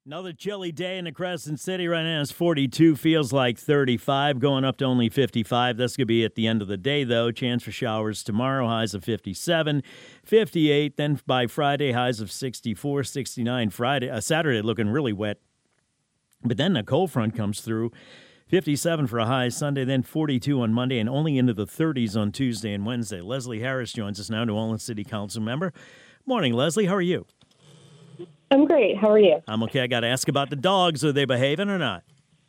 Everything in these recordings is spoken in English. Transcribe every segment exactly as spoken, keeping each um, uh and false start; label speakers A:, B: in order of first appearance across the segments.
A: Another chilly day in the Crescent City right now. It's forty-two, feels like thirty-five, going up to only fifty-five. That's going to be at the end of the day, though. Chance for showers tomorrow, highs of fifty-seven, fifty-eight. Then by Friday, highs of sixty-four, sixty-nine. Friday, uh, Saturday looking really wet. But then the cold front comes through. fifty-seven for a high Sunday, then forty-two on Monday, and only into the thirties on Tuesday and Wednesday. Leslie Harris joins us now, New Orleans City Council member. Morning, Leslie. How are you?
B: I'm great. How are you?
A: I'm okay. I got to ask about the dogs. Are they behaving or not?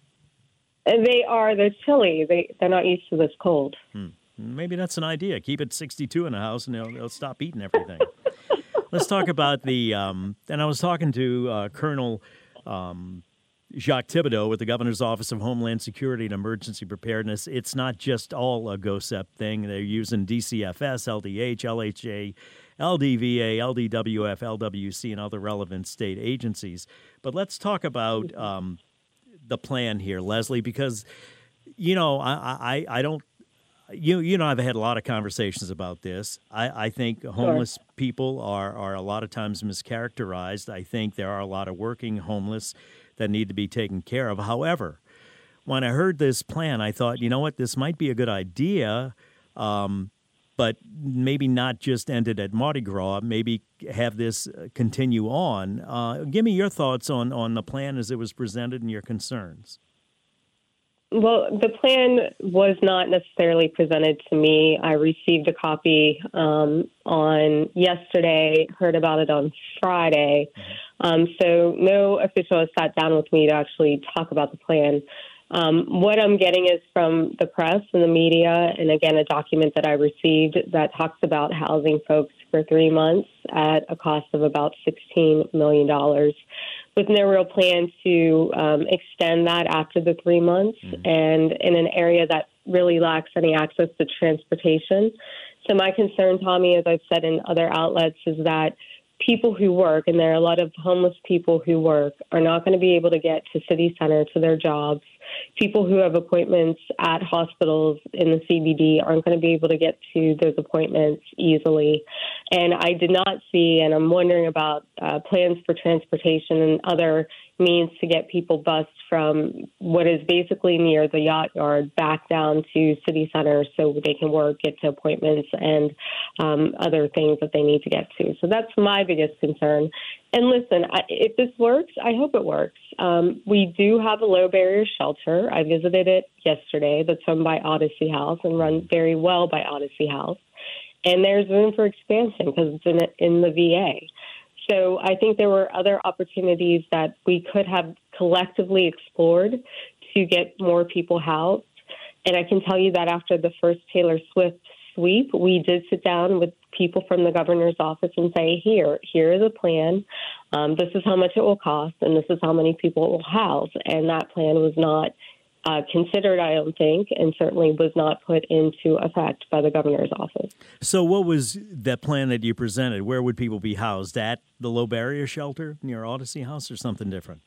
B: They are. They're chilly. They, they're not used to this cold.
A: Hmm. Maybe that's an idea. Keep it sixty-two in the house, and they'll, they'll stop eating everything. Let's talk about the, um, and I was talking to uh, Colonel um, Jacques Thibodeau with the Governor's Office of Homeland Security and Emergency Preparedness. It's not just all a GOSEP thing. They're using D C F S, L D H, L H A, L D V A, L D W F, L W C, and other relevant state agencies. But let's talk about um, the plan here, Leslie, because, you know, I, I, I don't, you you know, I've had a lot of conversations about this. I, I think homeless sure. people are, are a lot of times mischaracterized. I think there are a lot of working homeless that need to be taken care of. However, when I heard this plan, I thought, you know what, this might be a good idea, um, but maybe not just end it at Mardi Gras, maybe have this continue on. Uh, give me your thoughts on, on the plan as it was presented and your concerns.
B: Well, the plan was not necessarily presented to me. I received a copy um, on yesterday, heard about it on Friday. Mm-hmm. Um, so no official has sat down with me to actually talk about the plan. Um, what I'm getting is from the press and the media, and again, a document that I received that talks about housing folks for three months at a cost of about sixteen million dollars, with no real plan to um, extend that after the three months, mm-hmm. and in an area that really lacks any access to transportation. So my concern, Tommy, as I've said in other outlets, is that people who work, and there are a lot of homeless people who work, are not going to be able to get to city center, to their jobs. People who have appointments at hospitals in the C B D aren't going to be able to get to those appointments easily. And I did not see, and I'm wondering about uh, plans for transportation and other means to get people bused from what is basically near the yacht yard back down to city center so they can work, get to appointments, and um, other things that they need to get to. So that's my biggest concern. And listen, I, if this works, I hope it works. Um, we do have a low barrier shelter. I visited it yesterday. That's run by Odyssey House and run very well by Odyssey House. And there's room for expansion because it's in, in the V A. So I think there were other opportunities that we could have collectively explored to get more people housed. And I can tell you that after the first Taylor Swift sweep, we did sit down with people from the governor's office and say, here, here is a plan. Um, this is how much it will cost, and this is how many people it will house. And that plan was not uh, considered, I don't think, and certainly was not put into effect by the governor's office.
A: So what was that plan that you presented? Where would people be housed? At the low barrier shelter near Odyssey House or something different?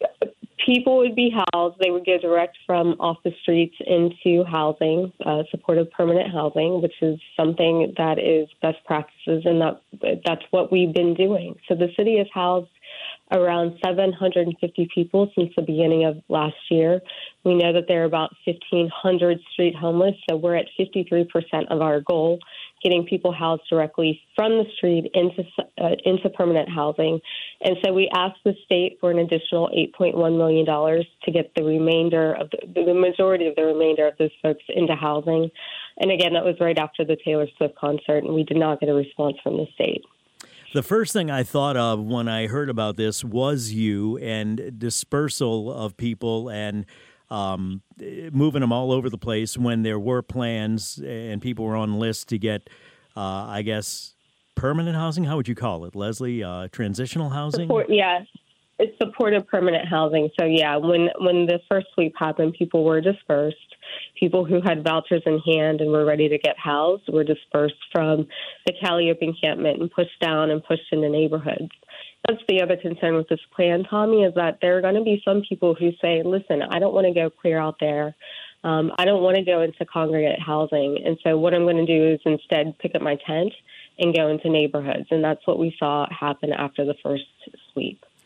B: People would be housed. They would go direct from off the streets into housing, uh, supportive permanent housing, which is something that is best practices, and that that's what we've been doing. So the city has housed around seven hundred fifty people since the beginning of last year. We know that there are about fifteen hundred street homeless, so we're at fifty-three percent of our goal, getting people housed directly from the street into uh, into permanent housing. And so we asked the state for an additional eight point one million dollars to get the remainder of the, the majority of the remainder of those folks into housing. And again, that was right after the Taylor Swift concert, and we did not get a response from the state.
A: The first thing I thought of when I heard about this was you and dispersal of people and um, moving them all over the place when there were plans and people were on lists to get, uh, I guess, permanent housing. How would you call it, Leslie? Uh, transitional housing?
B: Support, yeah, it's supportive permanent housing. So, yeah, when, when the first sweep happened, people were dispersed. People who had vouchers in hand and were ready to get housed were dispersed from the Calliope encampment and pushed down and pushed into neighborhoods. That's the other concern with this plan, Tommy, is that there are going to be some people who say, listen, I don't want to go clear out there. Um, I don't want to go into congregate housing. And so what I'm going to do is instead pick up my tent and go into neighborhoods. And that's what we saw happen after the first sweep.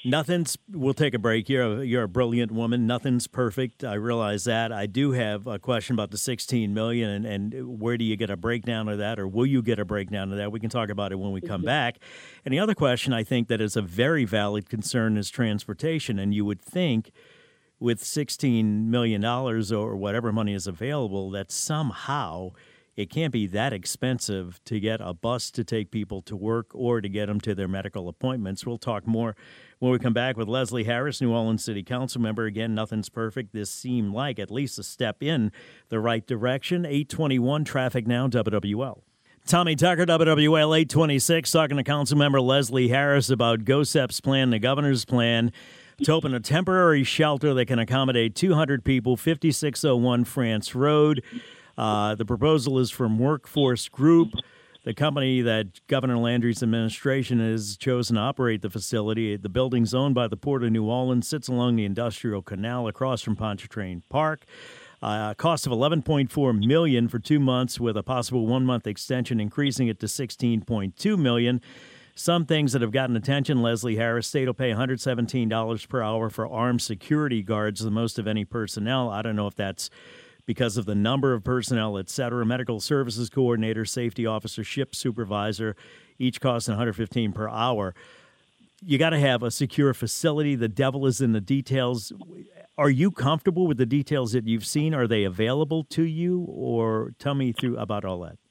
A: Nothing's, we'll take a break. You're a, you're a brilliant woman. Nothing's perfect. I realize that. I do have a question about the sixteen million dollars and, and where do you get a breakdown of that, or will you get a breakdown of that? We can talk about it when we come back. And the other question I think that is a very valid concern is transportation. And you would think with sixteen million dollars or whatever money is available that somehow it can't be that expensive to get a bus to take people to work or to get them to their medical appointments. We'll talk more when we come back with Leslie Harris, New Orleans City Council member. Again, nothing's perfect. This seemed like at least a step in the right direction. eight twenty-one traffic now, W W L. Tommy Tucker, W W L eight twenty-six, talking to Council member Leslie Harris about GOSEP's plan, the governor's plan, to open a temporary shelter that can accommodate two hundred people, fifty-six oh one France Road. Uh, the proposal is from Workforce Group, the company that Governor Landry's administration has chosen to operate the facility. The building's owned by the Port of New Orleans, sits along the Industrial Canal across from Pontchartrain Park. Uh, cost of eleven point four million dollars for two months with a possible one-month extension, increasing it to sixteen point two million dollars. Some things that have gotten attention, Leslie Harris, state will pay one hundred seventeen dollars per hour for armed security guards, the most of any personnel. I don't know if that's because of the number of personnel, et cetera. Medical services coordinator, safety officer, ship supervisor, each costing one hundred fifteen dollars per hour. You got to have a secure facility. The devil is in the details. Are you comfortable with the details that you've seen? Are they available to you? Or tell me through about all that.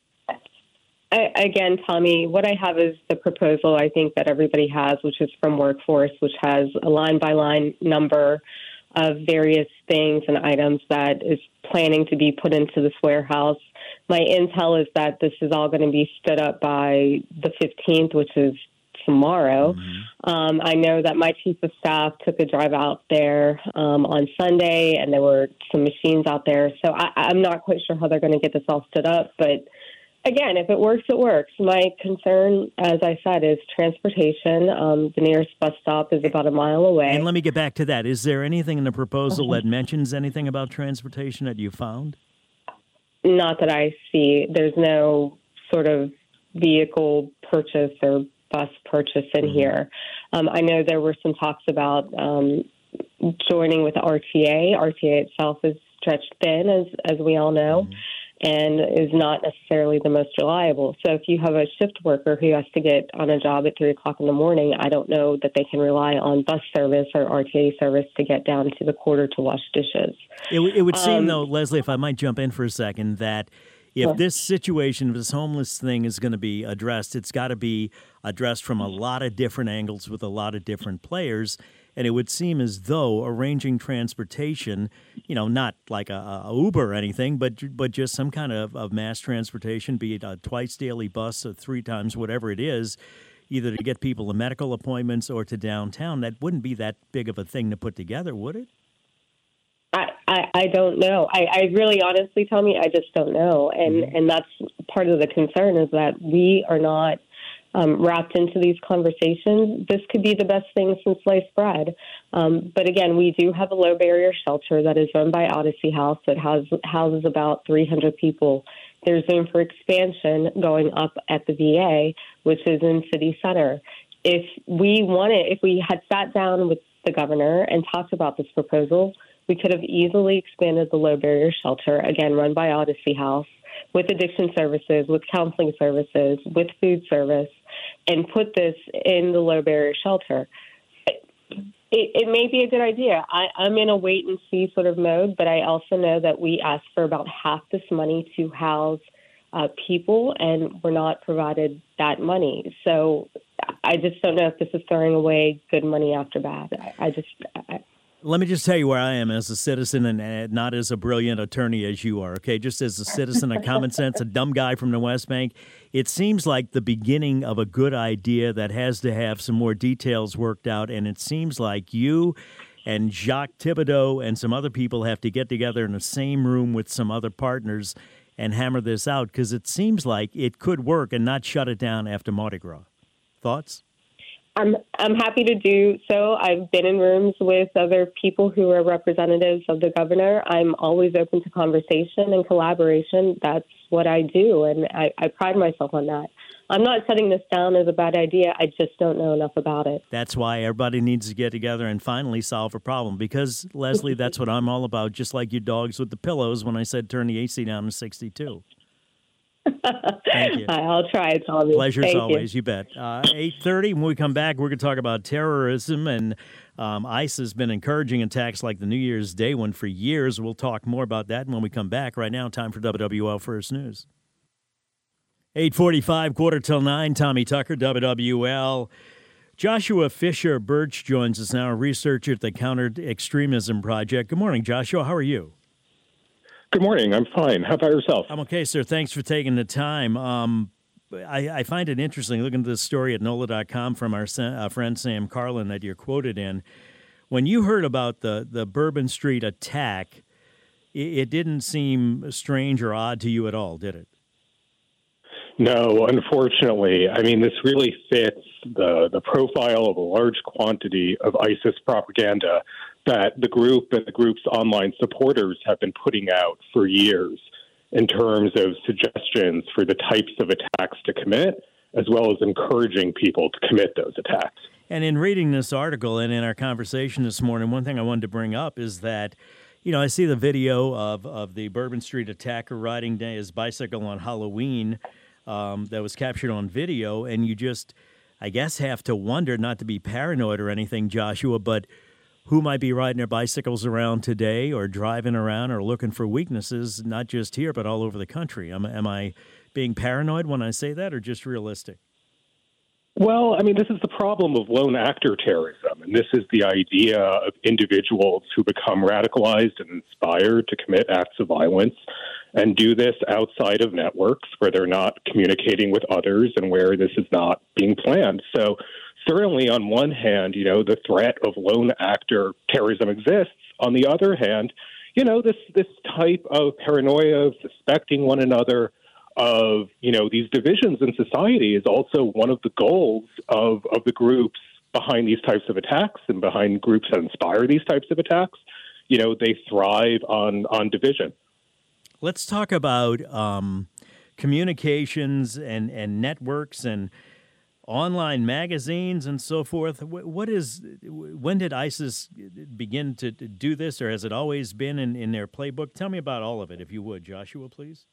B: I, again, Tommy, what I have is the proposal I think that everybody has, which is from Workforce, which has a line-by-line number of various things and items that is planning to be put into this warehouse. My intel is that this is all going to be stood up by the fifteenth, which is tomorrow. Mm-hmm. Um, I know that my chief of staff took a drive out there um, on Sunday, and there were some machines out there. So I, I'm not quite sure how they're going to get this all stood up, but again, if it works, it works. My concern, as I said, is transportation. Um, the nearest bus stop is about a mile away.
A: And let me get back to that. Is there anything in the proposal that mentions anything about transportation that you found?
B: Not that I see. There's no sort of vehicle purchase or bus purchase in mm-hmm. here. Um, I know there were some talks about um, joining with R T A. R T A itself is stretched thin, as as we all know. Mm-hmm. And is not necessarily the most reliable. So if you have a shift worker who has to get on a job at three o'clock in the morning, I don't know that they can rely on bus service or R T A service to get down to the quarter to wash dishes.
A: It, it would seem, um, though, Leslie, if I might jump in for a second, that if yeah. this situation, if this homeless thing is going to be addressed, it's got to be addressed from a lot of different angles with a lot of different players. And it would seem as though arranging transportation, you know, not like a, a Uber or anything, but but just some kind of, of mass transportation, be it a twice daily bus or three times, whatever it is, either to get people to medical appointments or to downtown, that wouldn't be that big of a thing to put together, would it?
B: I, I, I don't know. I, I really honestly, Tommy, I just don't know. And, mm-hmm. and that's part of the concern is that we are not Um, wrapped into these conversations. This could be the best thing since sliced bread. Um, but again, we do have a low barrier shelter that is run by Odyssey House that has, houses about three hundred people. There's room for expansion going up at the V A, which is in City Center. If we wanted, if we had sat down with the governor and talked about this proposal, we could have easily expanded the low barrier shelter, again, run by Odyssey House, with addiction services, with counseling services, with food service, and put this in the low barrier shelter. It, it may be a good idea. I, I'm in a wait and see sort of mode, but I also know that we asked for about half this money to house uh, people, and we're not provided that money. So I just don't know if this is throwing away good money after bad. I, I just... I,
A: Let me just tell you where I am as a citizen and not as a brilliant attorney as you are, okay? Just as a citizen of common sense, a dumb guy from the West Bank, it seems like the beginning of a good idea that has to have some more details worked out, and it seems like you and Jacques Thibodeau and some other people have to get together in the same room with some other partners and hammer this out, because it seems like it could work and not shut it down after Mardi Gras. Thoughts?
B: I'm I'm happy to do so. I've been in rooms with other people who are representatives of the governor. I'm always open to conversation and collaboration. That's what I do, and I, I pride myself on that. I'm not setting this down as a bad idea. I just don't know enough about it.
A: That's why everybody needs to get together and finally solve a problem. Because, Leslie, that's what I'm all about, just like you dogs with the pillows when I said turn the A C down to sixty-two. Thank you.
B: I'll try, Tommy.
A: Pleasure as
B: Thank
A: always.
B: You,
A: you bet. Uh, eight thirty, when we come back, we're going to talk about terrorism. And um, ICE has been encouraging attacks like the New Year's Day one for years. We'll talk more about that when we come back. Right now, time for W W L First News. eight forty-five, quarter till nine, Tommy Tucker, W W L. Joshua Fisher Birch joins us now, a researcher at the Counter Extremism Project. Good morning, Joshua. How are you?
C: Good morning. I'm fine. How about yourself?
A: I'm okay, sir. Thanks for taking the time. Um, I, I find it interesting looking at this story at N O L A dot com from our uh, friend Sam Carlin that you're quoted in. When you heard about the, the Bourbon Street attack, it, it didn't seem strange or odd to you at all, did it?
C: No, unfortunately. I mean, this really fits the, the profile of a large quantity of ISIS propaganda that the group and the group's online supporters have been putting out for years in terms of suggestions for the types of attacks to commit, as well as encouraging people to commit those attacks.
A: And in reading this article and in our conversation this morning, one thing I wanted to bring up is that, you know, I see the video of, of the Bourbon Street attacker riding his bicycle on Halloween um, that was captured on video, and you just, I guess, have to wonder, not to be paranoid or anything, Joshua, but who might be riding their bicycles around today or driving around or looking for weaknesses, not just here, but all over the country. Am, am I being paranoid when I say that or just realistic?
C: Well, I mean, this is the problem of lone actor terrorism, and this is the idea of individuals who become radicalized and inspired to commit acts of violence and do this outside of networks where they're not communicating with others and where this is not being planned. So certainly, on one hand, you know, the threat of lone actor terrorism exists. On the other hand, you know, this this type of paranoia of suspecting one another, of, you know, these divisions in society is also one of the goals of, of the groups behind these types of attacks and behind groups that inspire these types of attacks. You know, they thrive on, on division.
A: Let's talk about um, communications and, and networks and online magazines and so forth. What is, when did ISIS begin to do this, or has it always been in, in their playbook? Tell me about all of it, if you would, Joshua, please.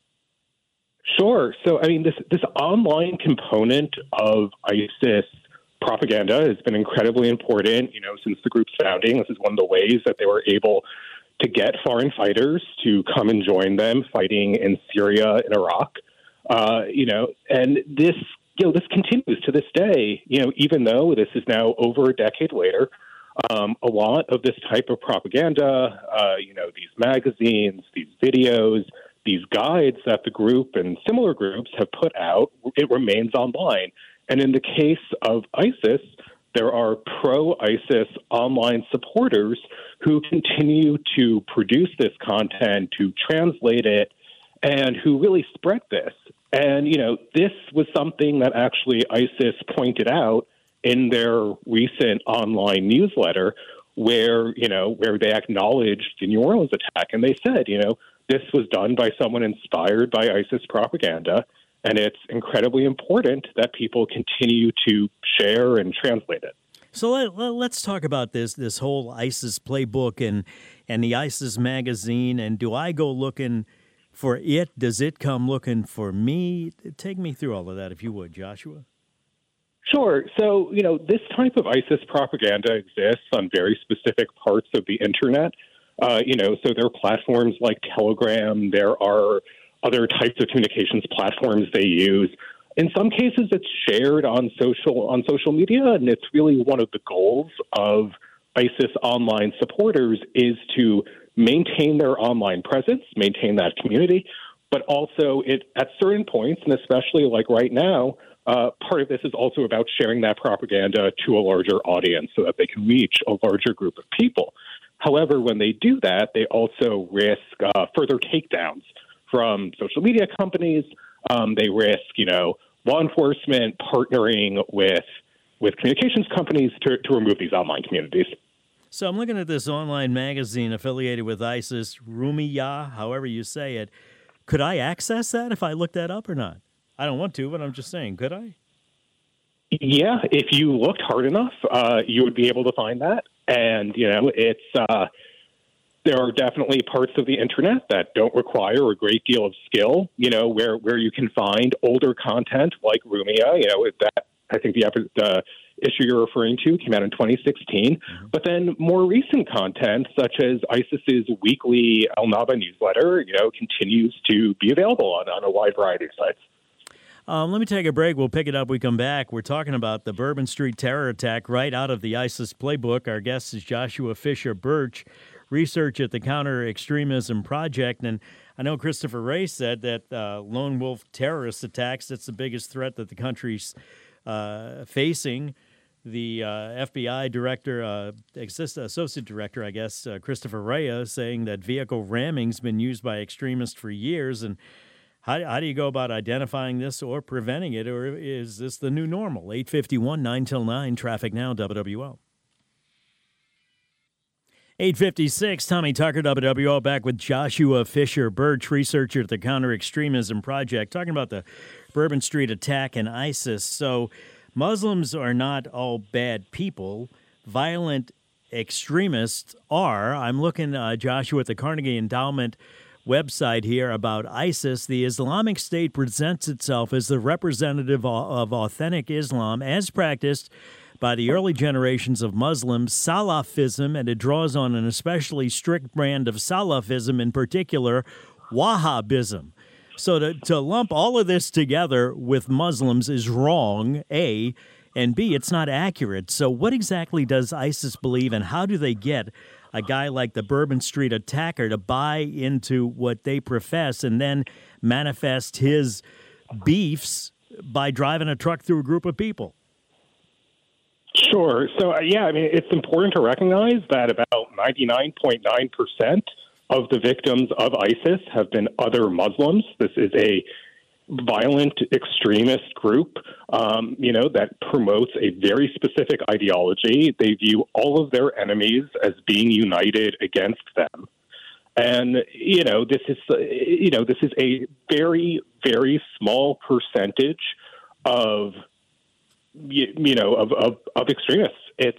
C: Sure. So, I mean, this this online component of ISIS propaganda has been incredibly important, you know, since the group's founding. This is one of the ways that they were able to get foreign fighters to come and join them fighting in Syria and Iraq. Uh, you know, and this, you know, this continues to this day, you know, even though this is now over a decade later. Um, a lot of this type of propaganda, uh, you know, these magazines, these videos, these guides that the group and similar groups have put out, it remains online. And in the case of ISIS, there are pro-ISIS online supporters who continue to produce this content, to translate it, and who really spread this. And, you know, this was something that actually ISIS pointed out in their recent online newsletter where, you know, where they acknowledged the New Orleans attack. And they said, you know, this was done by someone inspired by ISIS propaganda, and it's incredibly important that people continue to share and translate it.
A: So let, let, let's talk about this this whole ISIS playbook and and the ISIS magazine. And do I go looking for it? Does it come looking for me? Take me through all of that, if you would, Joshua.
C: Sure. So, you know, this type of ISIS propaganda exists on very specific parts of the internet. Uh, you know, so there are platforms like Telegram. There are other types of communications platforms they use. In some cases, it's shared on social on social media, and it's really one of the goals of ISIS online supporters is to maintain their online presence, maintain that community, but also it at certain points, and especially like right now, uh, part of this is also about sharing that propaganda to a larger audience so that they can reach a larger group of people. However, when they do that, they also risk uh, further takedowns from social media companies. Um, they risk, you know, law enforcement partnering with with communications companies to, to remove these online communities.
A: So I'm looking at this online magazine affiliated with ISIS, Rumiyah, however you say it. Could I access that if I look that up or not? I don't want to, but I'm just saying, could I?
C: Yeah, if you looked hard enough, uh, you would be able to find that. And, you know, it's uh, there are definitely parts of the internet that don't require a great deal of skill, you know, where, where you can find older content like Rumia, you know, that I think the, the issue you're referring to came out in twenty sixteen. Mm-hmm. But then more recent content, such as ISIS's weekly Al Naba newsletter, you know, continues to be available on, on a wide variety of sites.
A: Um, let me take a break. We'll pick it up. We come back. We're talking about the Bourbon Street terror attack right out of the ISIS playbook. Our guest is Joshua Fisher Birch, research at the Counter Extremism Project. And I know Christopher Wray said that uh, lone wolf terrorist attacks, that's the biggest threat that the country's uh, facing. The uh, F B I director, uh, associate director, I guess, uh, Christopher Wray, saying that vehicle ramming's been used by extremists for years. And How, how do you go about identifying this or preventing it, or is this the new normal? eight fifty-one, nine till nine, traffic now, W W L. eight fifty-six, Tommy Tucker, W W L, back with Joshua Fisher Birch, researcher at the Counter Extremism Project, talking about the Bourbon Street attack and ISIS. So Muslims are not all bad people. Violent extremists are. I'm looking, uh, Joshua, at the Carnegie Endowment website here about ISIS. The Islamic State presents itself as the representative of authentic Islam as practiced by the early generations of Muslims, Salafism, and it draws on an especially strict brand of Salafism, in particular, Wahhabism. So to, to lump all of this together with Muslims is wrong, A, and B, it's not accurate. So what exactly does ISIS believe, and how do they get a guy like the Bourbon Street attacker to buy into what they profess and then manifest his beefs by driving a truck through a group of people?
C: Sure. So, uh, yeah, I mean, it's important to recognize that about ninety-nine point nine percent of the victims of ISIS have been other Muslims. This is a violent extremist group, um, you know, that promotes a very specific ideology. They view all of their enemies as being united against them. And, you know, this is, uh, you know, this is a very, very small percentage of, you, you know, of, of, of extremists. It's,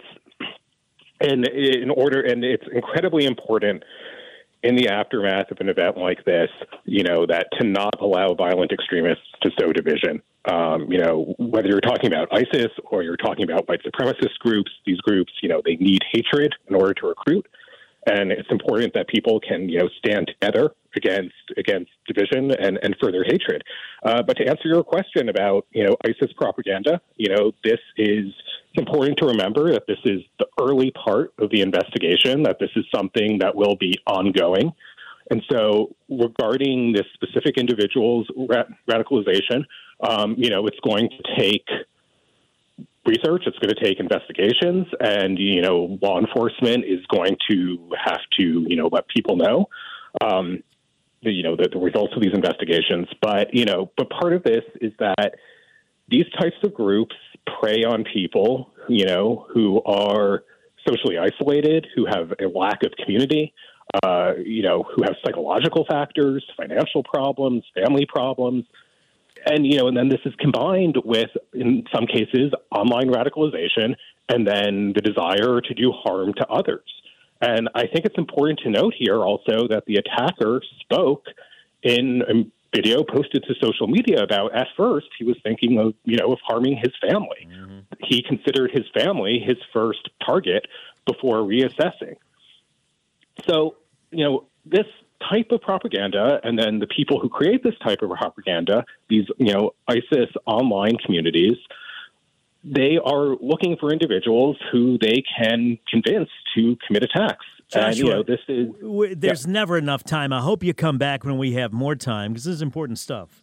C: and in order, and it's incredibly important in the aftermath of an event like this, you know, that to not allow violent extremists to sow division. Um, you know, whether you're talking about ISIS or you're talking about white supremacist groups, these groups, you know, they need hatred in order to recruit. And it's important that people can, you know, stand together against against division and, and further hatred. Uh, but to answer your question about, you know, ISIS propaganda, you know, this is it's important to remember that this is the early part of the investigation, that this is something that will be ongoing. And so regarding this specific individual's ra- radicalization, um, you know, it's going to take research, it's going to take investigations, and, you know, law enforcement is going to have to, you know, let people know, um, the, you know, the, the results of these investigations. But, you know, but part of this is that these types of groups prey on people, you know, who are socially isolated, who have a lack of community, uh, you know, who have psychological factors, financial problems, family problems. And, you know, and then this is combined with, in some cases, online radicalization and then the desire to do harm to others. And I think it's important to note here also that the attacker spoke in a video posted to social media about, at first, he was thinking of, you know, of harming his family. Mm-hmm. He considered his family his first target before reassessing. So, you know, this type of propaganda, and then the people who create this type of propaganda, these, you know, ISIS online communities, they are looking for individuals who they can convince to commit attacks.
A: Joshua,
C: and, you know, this is
A: w- there's
C: yeah.
A: never enough time. I hope you come back when we have more time, because this is important stuff.